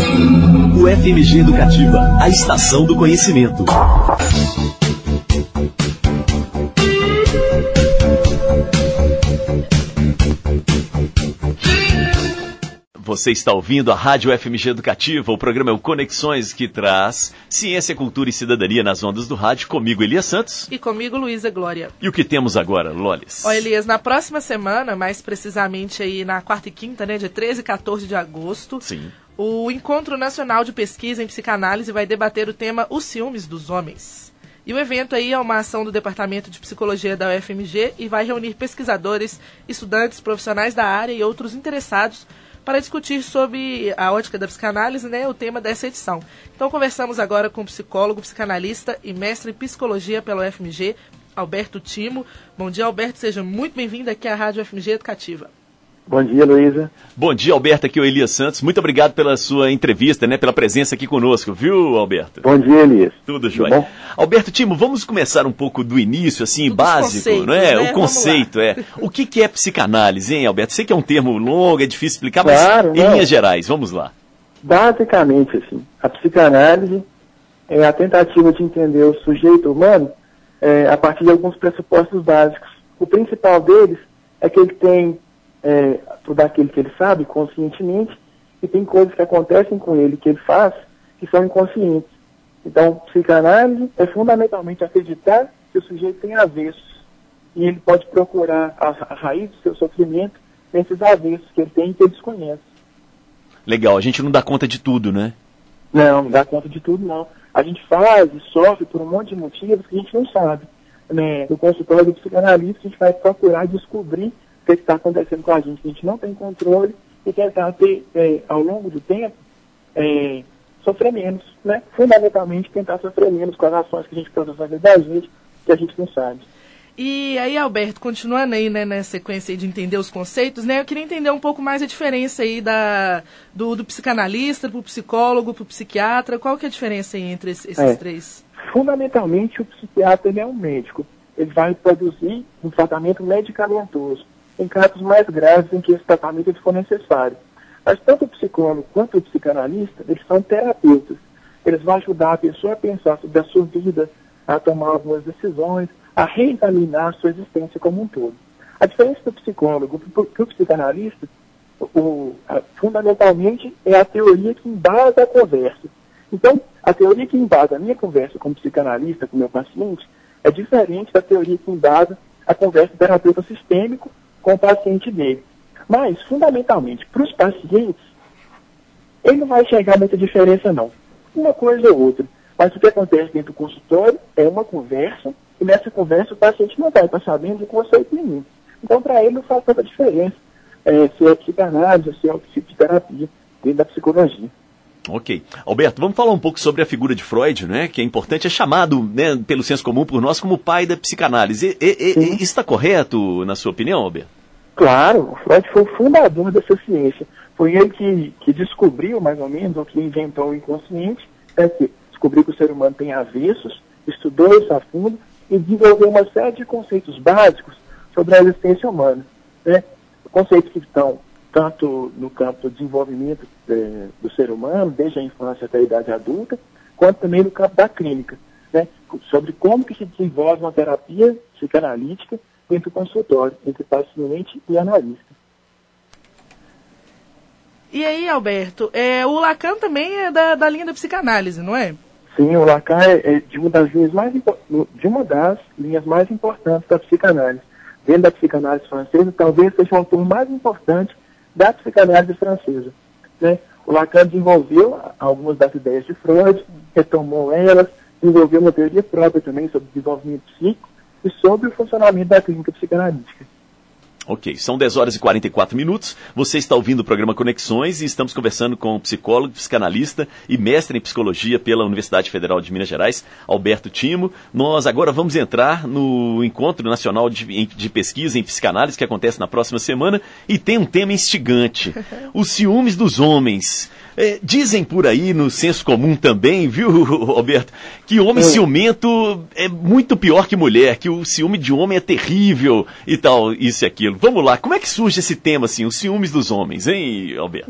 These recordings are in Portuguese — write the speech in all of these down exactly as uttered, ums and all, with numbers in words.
U F M G Educativa, a estação do conhecimento. Você está ouvindo a Rádio U F M G Educativa, o programa é o Conexões, que traz ciência, cultura e cidadania nas ondas do rádio, comigo Elias Santos. E comigo Luísa Glória. E o que temos agora, Lolis? Ó, Elias, na próxima semana, mais precisamente aí na quarta e quinta, né, dia treze e quatorze de agosto, Sim. o Encontro Nacional de Pesquisa em Psicanálise vai debater o tema Os Ciúmes dos Homens. E o evento aí é uma ação do Departamento de Psicologia da U F M G e vai reunir pesquisadores, estudantes, profissionais da área e outros interessados para discutir sobre a ótica da psicanálise, né, o tema dessa edição. Então conversamos agora com o psicólogo, psicanalista e mestre em psicologia pela U F M G, Alberto Timo. Bom dia, Alberto, seja muito bem-vindo aqui à Rádio U F M G Educativa. Bom dia, Luísa. Bom dia, Alberto, aqui é o Elias Santos. Muito obrigado pela sua entrevista, né, pela presença aqui conosco, viu, Alberto? Bom dia, Elias. Tudo jóia. Alberto Timo, vamos começar um pouco do início, assim, Dos básico, não é? né? O conceito, é. O que, que é psicanálise, hein, Alberto? Sei que é um termo longo, é difícil explicar, Claro, mas em não. linhas gerais, vamos lá. Basicamente, assim, a psicanálise é a tentativa de entender o sujeito humano é, a partir de alguns pressupostos básicos. O principal deles é que ele tem é, tudo aquilo que ele sabe conscientemente e tem coisas que acontecem com ele, que ele faz, que são inconscientes. Então, psicanálise é fundamentalmente acreditar que o sujeito tem avessos e ele pode procurar a, a raiz do seu sofrimento nesses avessos que ele tem e que ele desconhece. Legal, a gente não dá conta de tudo, né? Não, não dá conta de tudo, não. A gente faz e sofre por um monte de motivos que a gente não sabe. Né? No consultório do psicanalista, a gente vai procurar descobrir o que está acontecendo com a gente, que a gente não tem controle e tentar ter, é, ao longo do tempo, é, sofrer menos, né? Fundamentalmente, tentar sofrer menos com as ações que a gente pode fazer da gente, que a gente não sabe. E aí, Alberto, continuando aí, né, na sequência aí de entender os conceitos, né, eu queria entender um pouco mais a diferença aí da, do, do psicanalista para o psicólogo, para o psiquiatra. Qual que é a diferença aí entre esses É. três? Fundamentalmente, o psiquiatra ele é um médico. Ele vai produzir um tratamento medicamentoso em casos mais graves em que esse tratamento for necessário. Mas tanto o psicólogo quanto o psicanalista, eles são terapeutas. Eles vão ajudar a pessoa a pensar sobre a sua vida, a tomar algumas decisões, a reexaminar a sua existência como um todo. A diferença do psicólogo para o psicanalista, o, a, fundamentalmente, é a teoria que embasa a conversa. Então, a teoria que embasa a minha conversa como psicanalista, com o meu paciente, é diferente da teoria que embasa a conversa do terapeuta sistêmico com o paciente dele. Mas, fundamentalmente, para os pacientes, ele não vai enxergar muita diferença, não. Uma coisa ou outra. Mas o que acontece dentro do consultório é uma conversa, e nessa conversa o paciente não vai estar sabendo de conceito nenhum. Então, para ele não faz tanta diferença é, se é psicanálise, se é psicoterapia, dentro da psicologia. Ok. Alberto, vamos falar um pouco sobre a figura de Freud, né? Que é importante, é chamado, né, pelo senso comum por nós como o pai da psicanálise. E, e, e, isso está correto, na sua opinião, Alberto? Claro, o Freud foi o fundador dessa ciência. Foi ele que, que descobriu, mais ou menos, ou que inventou o inconsciente, é que descobriu que o ser humano tem avessos, estudou isso a fundo e desenvolveu uma série de conceitos básicos sobre a existência humana. Né? Conceitos que estão tanto no campo do desenvolvimento é, do ser humano, desde a infância até a idade adulta, quanto também no campo da clínica, né? Sobre como que se desenvolve uma terapia psicanalítica dentro do consultório, entre paciente e analista. E aí, Alberto, é, o Lacan também é da, da linha da psicanálise, não é? Sim, o Lacan é, é de, uma das linhas mais, de uma das linhas mais importantes da psicanálise. Dentro da psicanálise francesa, talvez seja o autor mais importante da psicanálise francesa. Né? O Lacan desenvolveu algumas das ideias de Freud, retomou elas, desenvolveu uma teoria própria também sobre desenvolvimento psíquico e sobre o funcionamento da clínica psicanalítica. Ok, são dez horas e quarenta e quatro minutos, você está ouvindo o programa Conexões e estamos conversando com o psicólogo, psicanalista e mestre em psicologia pela Universidade Federal de Minas Gerais, Alberto Timo. Nós agora vamos entrar no Encontro Nacional de, de Pesquisa em Psicanálise que acontece na próxima semana e tem um tema instigante, os ciúmes dos homens. É, dizem por aí, no senso comum também, viu, Alberto, que homem é. ciumento é muito pior que mulher, que o ciúme de homem é terrível e tal, isso e aquilo. Vamos lá, como é que surge esse tema, assim, os ciúmes dos homens, hein, Alberto?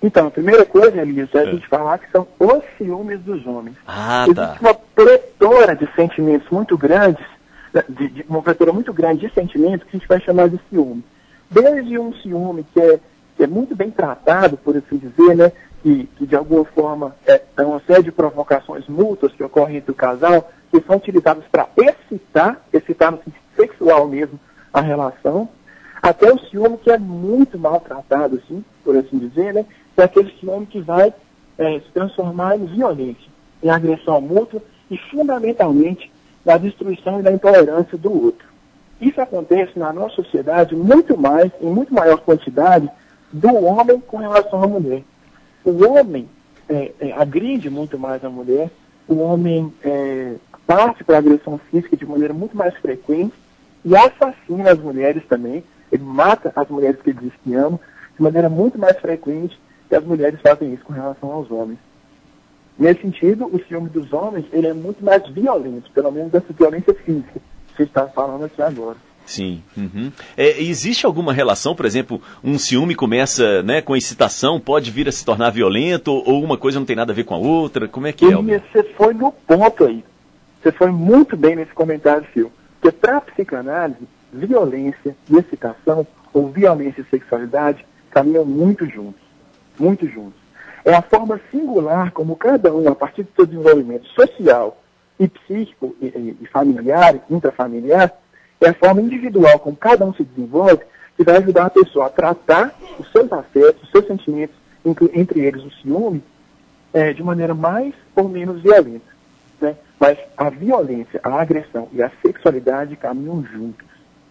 Então, a primeira coisa, Elias, é a gente falar que são os ciúmes dos homens. Ah, Existe tá. uma pletora de sentimentos muito grandes, de, de, uma pletora muito grande de sentimentos que a gente vai chamar de ciúme. Desde um ciúme que é, que é muito bem tratado, por assim dizer, né, que, que de alguma forma é, é uma série de provocações mútuas que ocorrem entre o casal, que são utilizadas para excitar, excitar no sentido sexual mesmo, a relação, até o ciúme que é muito maltratado, assim, por assim dizer, né, que é aquele ciúme que vai é, se transformar em violência, em agressão mútua e, fundamentalmente, na destruição e na intolerância do outro. Isso acontece na nossa sociedade muito mais, em muito maior quantidade, do homem com relação à mulher. O homem é, é, agride muito mais a mulher, o homem é, parte para a agressão física de maneira muito mais frequente e assassina as mulheres também. Ele mata as mulheres que ele diz que ama de maneira muito mais frequente que as mulheres fazem isso com relação aos homens. Nesse sentido, o ciúme dos homens ele é muito mais violento, pelo menos essa violência física que você está falando aqui agora. Sim. Uhum. É, existe alguma relação, por exemplo, um ciúme começa, né, com excitação, pode vir a se tornar violento, ou uma coisa não tem nada a ver com a outra? Como é que é? E você foi no ponto aí. Você foi muito bem nesse comentário, Phil. Porque para a psicanálise, violência e excitação, ou violência e sexualidade, caminham muito juntos. Muito juntos. É a forma singular como cada um, a partir do seu desenvolvimento social e psíquico e, e familiar, intrafamiliar, é a forma individual como cada um se desenvolve que vai ajudar a pessoa a tratar os seus afetos, os seus sentimentos, entre, entre eles o ciúme, é, de maneira mais ou menos violenta. Né? Mas a violência, a agressão e a sexualidade caminham juntos.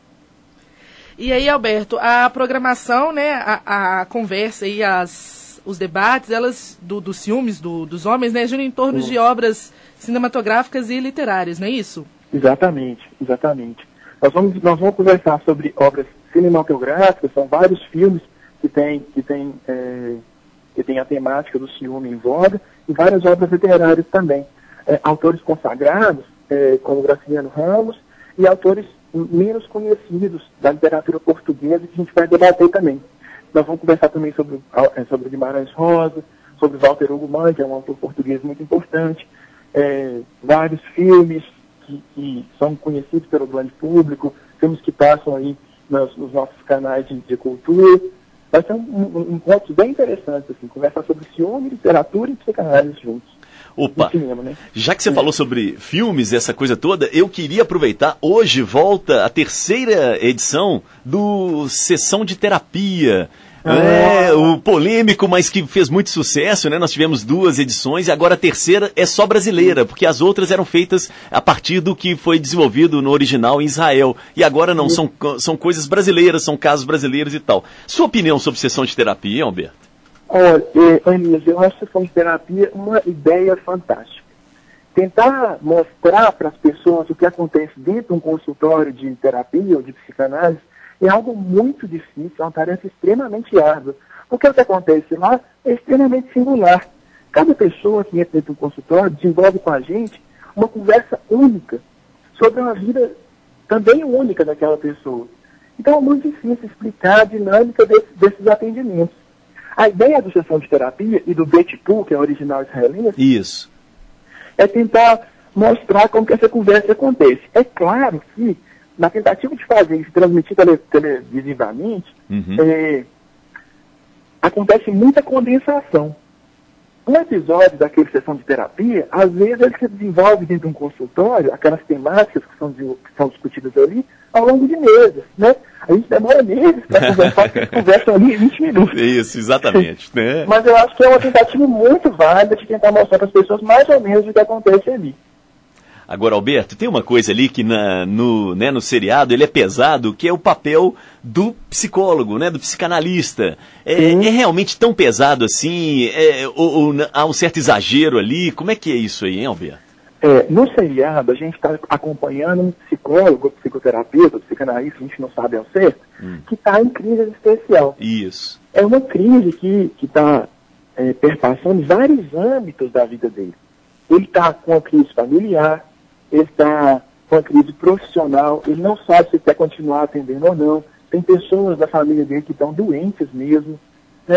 E aí, Alberto, a programação, né, a, a conversa e as, os debates, elas, do, dos ciúmes do, dos homens, né, giram em torno Sim. de obras cinematográficas e literárias, não é isso? Exatamente, exatamente. Nós vamos, nós vamos conversar sobre obras cinematográficas, são vários filmes que têm que tem, é, que tem a temática do ciúme em voga, e várias obras literárias também. É, autores consagrados, é, como Graciliano Ramos, e autores menos conhecidos da literatura portuguesa, que a gente vai debater também. Nós vamos conversar também sobre, sobre Guimarães Rosa, sobre Walter Hugo Mann, que é um autor português muito importante, é, vários filmes que, que são conhecidos pelo grande público, filmes que passam aí nos, nos nossos canais de, de cultura. Vai ser um, um, um ponto bem interessante, assim, conversar sobre ciúme, literatura e psicanálise juntos. Opa, cinema, né? Já que você é. falou sobre filmes, essa coisa toda, eu queria aproveitar, hoje volta a terceira edição do Sessão de Terapia. Ah. É, o polêmico, mas que fez muito sucesso, né? Nós tivemos duas edições e agora a terceira é só brasileira, porque as outras eram feitas a partir do que foi desenvolvido no original em Israel. E agora não, são, são coisas brasileiras, são casos brasileiros e tal. Sua opinião sobre Sessão de Terapia, Alberto? Olha, Elias, eu acho que Sessão de Terapia uma ideia fantástica. Tentar mostrar para as pessoas o que acontece dentro de um consultório de terapia ou de psicanálise é algo muito difícil, é uma tarefa extremamente árdua. Porque o que acontece lá é extremamente singular. Cada pessoa que entra dentro de um consultório desenvolve com a gente uma conversa única sobre uma vida também única daquela pessoa. Então é muito difícil explicar a dinâmica desse, desses atendimentos. A ideia do Sessão de Terapia e do Bet Pool, que é o original israelense, Isso. é tentar mostrar como que essa conversa acontece. É claro que, na tentativa de fazer isso, transmitir tele, televisivamente, uhum. é, acontece muita condensação. Um episódio daquele Sessão de Terapia, às vezes ele se desenvolve dentro de um consultório, aquelas temáticas que são, que são discutidas ali, ao longo de meses, né? A gente demora meses para conversar, porque conversam ali em vinte minutos. Isso, exatamente. Né? Mas eu acho que é uma tentativa muito válida de tentar mostrar para as pessoas mais ou menos o que acontece ali. Agora, Alberto, tem uma coisa ali que na, no, né, no seriado ele é pesado, que é o papel do psicólogo, né, do psicanalista. É, é realmente tão pesado assim? É, ou, ou há um certo exagero ali? Como é que é isso aí, hein, Alberto? É, no seriado, a gente está acompanhando um psicólogo, psicoterapeuta, psicanalista, a gente não sabe ao certo, hum. que está em crise existencial. Isso. É uma crise que está é, perpassando vários âmbitos da vida dele. Ele está com uma crise familiar, ele está com uma crise profissional, ele não sabe se quer continuar atendendo ou não. Tem pessoas da família dele que estão doentes mesmo, né?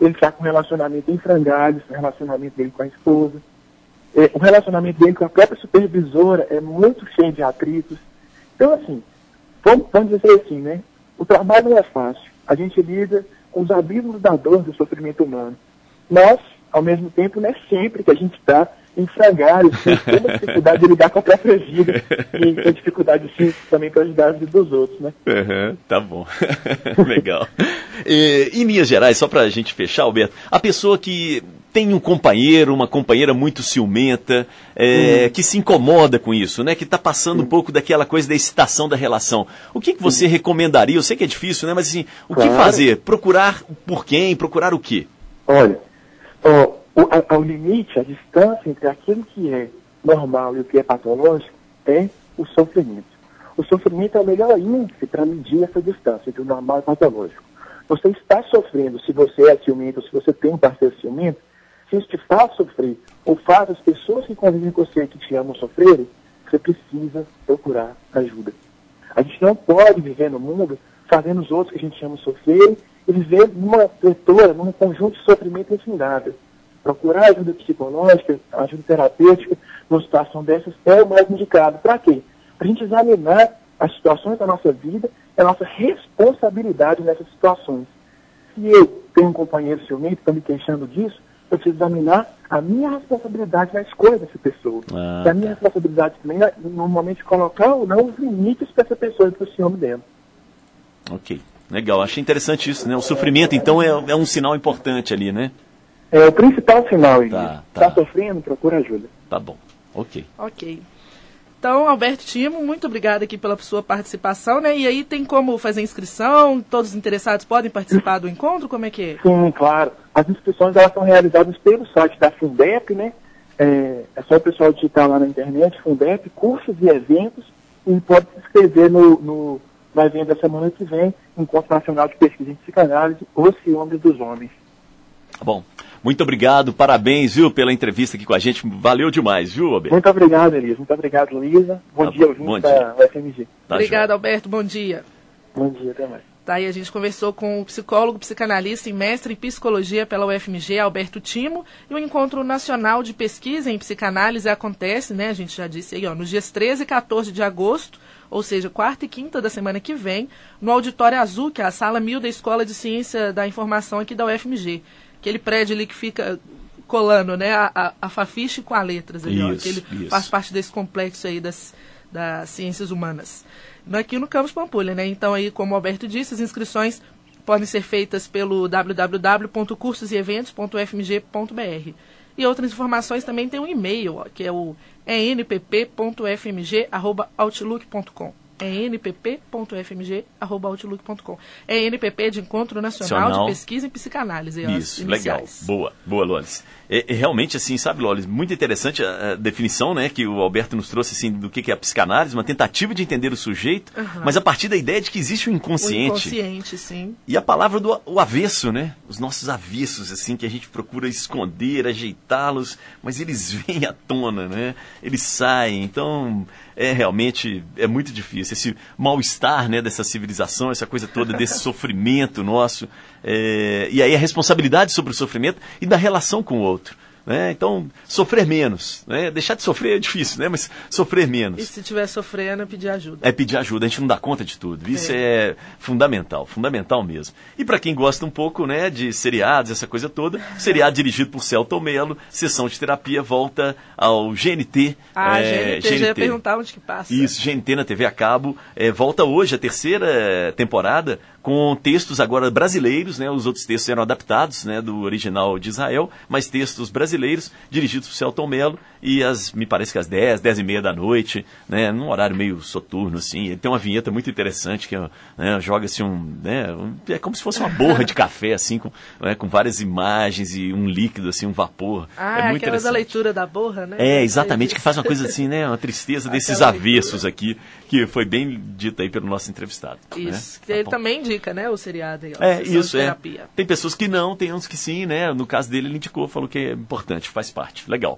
ele está com um relacionamento em frangalhos, o relacionamento dele com a esposa. É, o relacionamento dele com a própria supervisora é muito cheio de atritos. Então, assim, vamos, vamos dizer assim, né? O trabalho não é fácil. A gente lida com os abismos da dor, do sofrimento humano. Mas, ao mesmo tempo, não é sempre que a gente está em frangalhos, tem uma dificuldade de lidar com a própria vida e tem dificuldade, sim, também para ajudar a vida dos outros, né? Uhum, tá bom. Legal. E, em linhas gerais, só para a gente fechar, Alberto, a pessoa que tem um companheiro, uma companheira muito ciumenta, é, hum. que se incomoda com isso, né? Que está passando hum. um pouco daquela coisa da excitação da relação. O que, que você hum. recomendaria? Eu sei que é difícil, né? Mas assim, o claro. que fazer? Procurar por quem? Procurar o quê? Olha, ó, o, a, o limite, a distância entre aquilo que é normal e o que é patológico é o sofrimento. O sofrimento é o melhor índice para medir essa distância entre o normal e o patológico. Você está sofrendo se você é ciumento, ou se você tem um parceiro ciumento, se isso te faz sofrer, ou faz as pessoas que convivem com você, que te amam, sofrerem, você precisa procurar ajuda. A gente não pode viver no mundo fazendo os outros que a gente ama sofrerem e viver numa pletora, num conjunto de sofrimento infindável. Procurar ajuda psicológica, ajuda terapêutica, numa situação dessas, é o mais indicado. Para quê? Para a gente examinar as situações da nossa vida e a nossa responsabilidade nessas situações. Se eu tenho um companheiro ciumento, estou me queixando disso, eu preciso examinar a minha responsabilidade na escolha dessa pessoa. Ah, e a minha responsabilidade também, no momento de colocar ou não os limites para essa pessoa e para o ciúme dela. Ok, legal. Achei interessante isso, né? O sofrimento, então, é, é um sinal importante ali, né? É o principal sinal. Tá, tá. tá sofrendo, procura ajuda. Tá bom, ok. Ok. Então, Alberto Timo, muito obrigada aqui pela sua participação, né? E aí tem como fazer inscrição? Todos os interessados podem participar do encontro? Como é que é? Sim, claro. As inscrições elas são realizadas pelo site da Fundep, né? É, é só o pessoal digitar lá na internet, Fundep, cursos e eventos, e pode se inscrever no, no, no evento da semana que vem, Encontro Nacional de Pesquisa em Psicanálise, Os Ciúmes dos Homens. Bom, muito obrigado, parabéns, viu, pela entrevista aqui com a gente, valeu demais, viu, Alberto? Muito obrigado, Elias, muito obrigado, Luísa, bom tá dia, ouvintes da U F M G. Tá, obrigado, joia. Alberto, bom dia. Bom dia, até mais. Tá, e a gente conversou com o psicólogo, psicanalista e mestre em psicologia pela U F M G, Alberto Timo, e o Encontro Nacional de Pesquisa em Psicanálise acontece, né, a gente já disse aí, ó, nos dias treze e quatorze de agosto, ou seja, quarta e quinta da semana que vem, no Auditório Azul, que é a Sala mil da Escola de Ciência da Informação aqui da U F M G. Aquele prédio ali que fica colando, né, a, a, a Fafiche com a Letras, ali, isso, ó, que ele isso. faz parte desse complexo aí das, das ciências humanas. Aqui no Campus Pampulha, né? Então aí, como o Alberto disse, as inscrições podem ser feitas pelo w w w ponto cursos e eventos ponto u f m g ponto b r. E outras informações também tem um e-mail, ó, que é o e n p p ponto f m g arroba outlook ponto com. é n p p ponto f m g arroba outlook ponto com. É N P P de Encontro Nacional Nacional. de Pesquisa em Psicanálise. Isso, legal. Boa, boa, Lolis. É, é realmente, assim, sabe, Lolis, muito interessante a, a definição, né, que o Alberto nos trouxe, assim, do que, que é a psicanálise, uma tentativa de entender o sujeito, uhum. mas a partir da ideia de que existe o inconsciente. O inconsciente, sim. E a palavra do o avesso, né? Os nossos avessos, assim, que a gente procura esconder, ajeitá-los, mas eles vêm à tona, né? Eles saem, então... É realmente, é muito difícil, esse mal-estar, né, dessa civilização, essa coisa toda, desse sofrimento nosso, é, e aí a responsabilidade sobre o sofrimento e da relação com o outro. Né? Então, sofrer menos. Né? Deixar de sofrer é difícil, né? Mas sofrer menos. E se estiver sofrendo, pedir ajuda. É pedir ajuda, a gente não dá conta de tudo. Isso é, é fundamental, fundamental mesmo. E para quem gosta um pouco, né, de seriados, essa coisa toda, seriado dirigido por Celton Mello, sessão de terapia, volta ao G N T. Ah, é, G N T, G N T, já ia perguntar onde que passa. Isso, G N T na T V a cabo. É, volta hoje a terceira temporada, com textos agora brasileiros, né? Os outros textos eram adaptados, né, do original de Israel, mas textos brasileiros, dirigidos por Celton Mello, e as, me parece que às dez, dez e meia da noite, né, num horário meio soturno, assim. Ele tem uma vinheta muito interessante, que né, joga-se um, né, um... É como se fosse uma borra de café, assim, com, né, com várias imagens e um líquido, assim, um vapor. Ah, é muito aquela da leitura da borra, né? É, exatamente, que faz uma coisa assim, né, uma tristeza desses avessos aqui, que foi bem dito aí pelo nosso entrevistado. Isso, né? que tá ele bom. também indica, né, o seriado aí, ó, É, isso, é. terapia. Tem pessoas que não, tem uns que sim, né? No caso dele, ele indicou, falou que é importante, faz parte. Legal.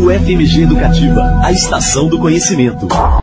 Rádio F M G Educativa, a estação do conhecimento.